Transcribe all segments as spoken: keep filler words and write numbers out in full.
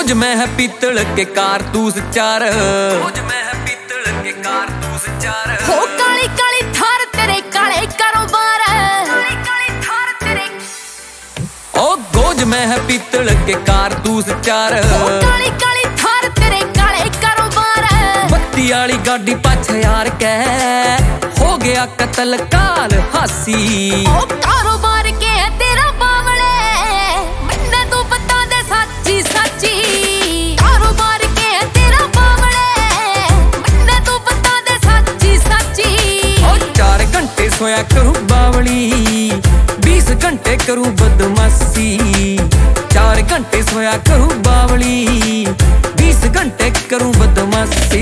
खोज में है पीतल के कारतूस चार, खोज में है पीतल के कारतूस चार। हो काली काली थार तेरे काले कारोबार, काली काली थार तेरे। ओ खोज में है पीतल के कारतूस चार, हो काली काली थार तेरे काले कारोबार। बत्ती वाली गाड़ी पाछे यार के हो गया कत्ल काल हासी। ओ कारोबार के है तेरा बावले, मन्ने तू बता दे सच्ची सच्ची। कारोबार के है तेरा बावले, मन्ने तू बता दे सच्ची सच्ची। ओ चार घंटे सोया करूं बावली, बीस घंटे करूं बदमाशी। चार घंटे सोया करूं बावली, बीस घंटे करूं बदमाशी।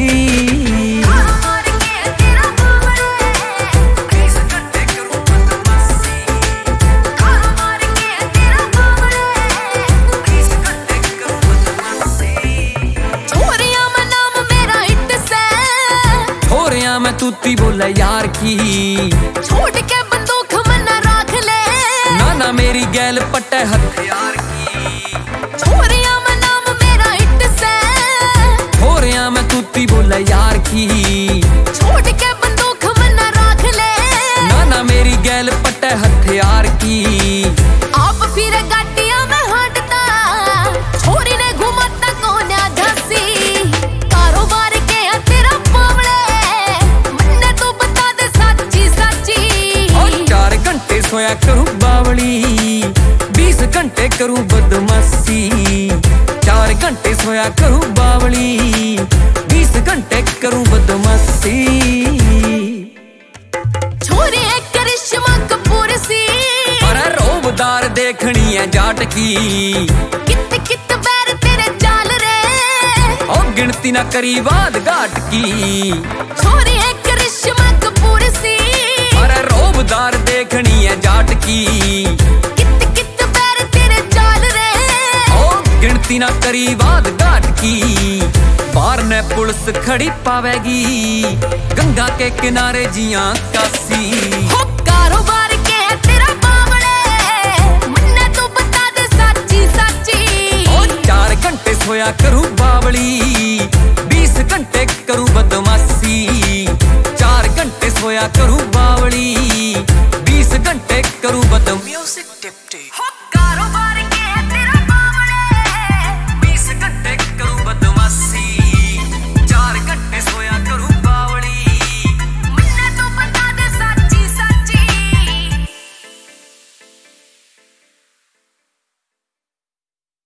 मैं तूती बोला यार की, छोड़ के बंदूक मना राख ले। ना ना मेरी गैल पट्टे हथियार की, छोरिया मैं नाम मेरा इट से। हो रहा मैं तूती बोला यार की, छोड़ के बंदूक मना राख ले। ना ना मेरी गैल पट्टे हथियार की। आप फिर गाटिया में हटता, छोरी ने घुमाता कोन्या घसी। कारोबार के है तेरा बावले, मन्ने तू बता दे सच्ची सच्ची। ओ चार घंटे सोया करूं बावली, बीस घंटे करूं बदमाशी। चार घंटे सोया करूं बावली, बीस घंटे करूं बदमाशी। छोरी है करिश्मा कपूर सी, अरे रोबदार देखनी है जाट की। कित कित बैर तेरे चाल रे, ओ गिनती ना करी बात घाट की। छोरी है करिश्मा कपूर सी, अरे रोबदार देखनी है जाट की। कित कित बैर तेरे चाल रे, ओ गिनती ना करी बात घाट की। बाहर ने पुलिस खड़ी पावेगी, गंगा के किनारे जियां कासी। हो कारोबार के है तेरा बावले, मन्ने तू बता दे सच्ची सच्ची। ओ चार घंटे सोया करूं बावली,